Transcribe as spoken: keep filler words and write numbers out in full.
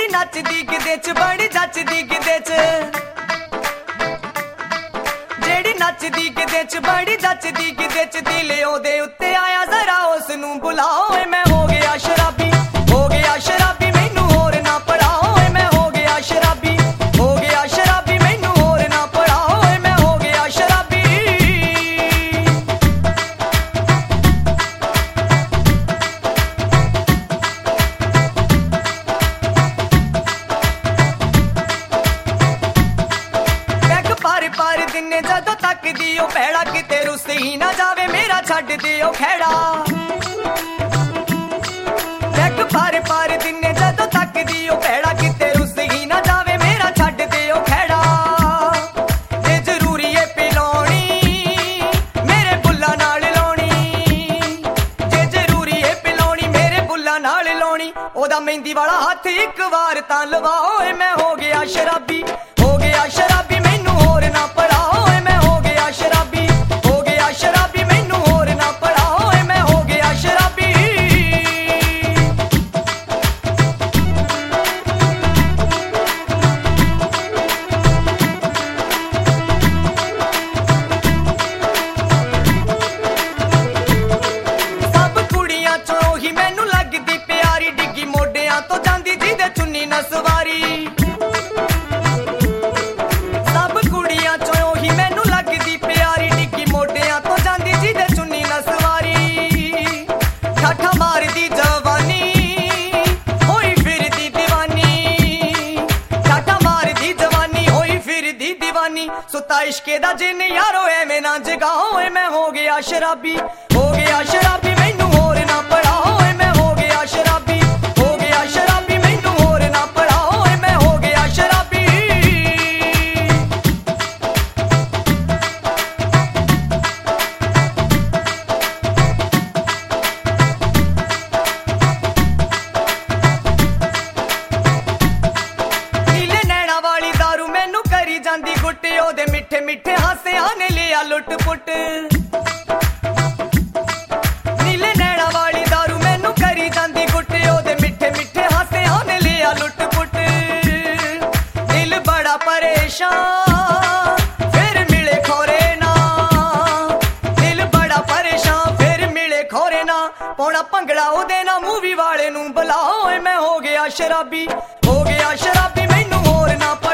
जेड़ी नचदी गिदे च बड़ी जचदी गिदे च, जेड़ी नचदी गिदे च बड़ी जचदी गिदे च, दिल ओदे उत्ते आया जरा उसनू बुलाओ। मैं हो गया शराबी, हो गया शराबी, मैनू होर ना पढ़ाओ। मैं हो गया शराबी, हो गया शराबी, मैनू होर ना पढ़ाओ। मैं हो गया शराबी। बैग पार पार दिने जदों तक दियो भैड़ा, किते रुस ही ना जावे मेरा छड्ड दियो खैड़ा। बैग पार पार दिने जदों तक दियो भैड़ा, किते रुस ही ना जावे मेरा छड्ड दियो खैड़ा। ये जरूरी है पिलाउणी मेरे बुल्ला नाल लाउणी, जे जरूरी है पिलाउणी मेरे बुल्ला नाल लाउणी। ओदा मेहंदी वाला हाथ एक बार तां लवाओ। मैं हो गया शराबी, हो गया शराबी, मैनू होर ना पढ़ाओ। मैं हो गया शराबी, हो गया शराबी, मैनू होर ना पढ़ाओ। मैं हो गया शराबी। सब कुड़ियां चों ही मैनू लगदी प्यारी, डिग्गी मोडियां तो जांदी जिहदे चुन्नी ना सवारी। सब कुड़ियां चों ही मैनू लगदी प्यारी, डिग्गी मोडियां तो जांदी जिहदे चुन्नी ना सवारी। ठाठा मारदी जवानी होई फिरदी दीवानी, ठाठा मारदी जवानी होई फिरदी दीवानी। सुता इश्के दा जिन यारो एवें ना जगाओ। मैं हो गया शराबी, हो गया शराबी, मैनू होर ना पढ़ाओ। मैं हो गया शराबी, हो गया शराबी, मैनू होर ना पढ़ाओ। मैं हो गया शराबी। नीले नैना वाली दारू मैनू करी जांदी गुट, ओदे मिठे मिठे हासियां ने लिया लुट पुट। नीले नैना वाली दारू मैनू करी जांदी गुट, ओदे मिठे मिठे हासियां ने लिया लुट पुट। दिल बड़ा परेशान फिर मिले खोरे ना, दिल बड़ा परेशान फिर मिले खोरे ना। पौना भंगड़ा ओदे ना मूवी वाले नू बुलाओ। मैं हो गया शराबी, हो गया शराबी, मैनू होर ना पढ़ाओ।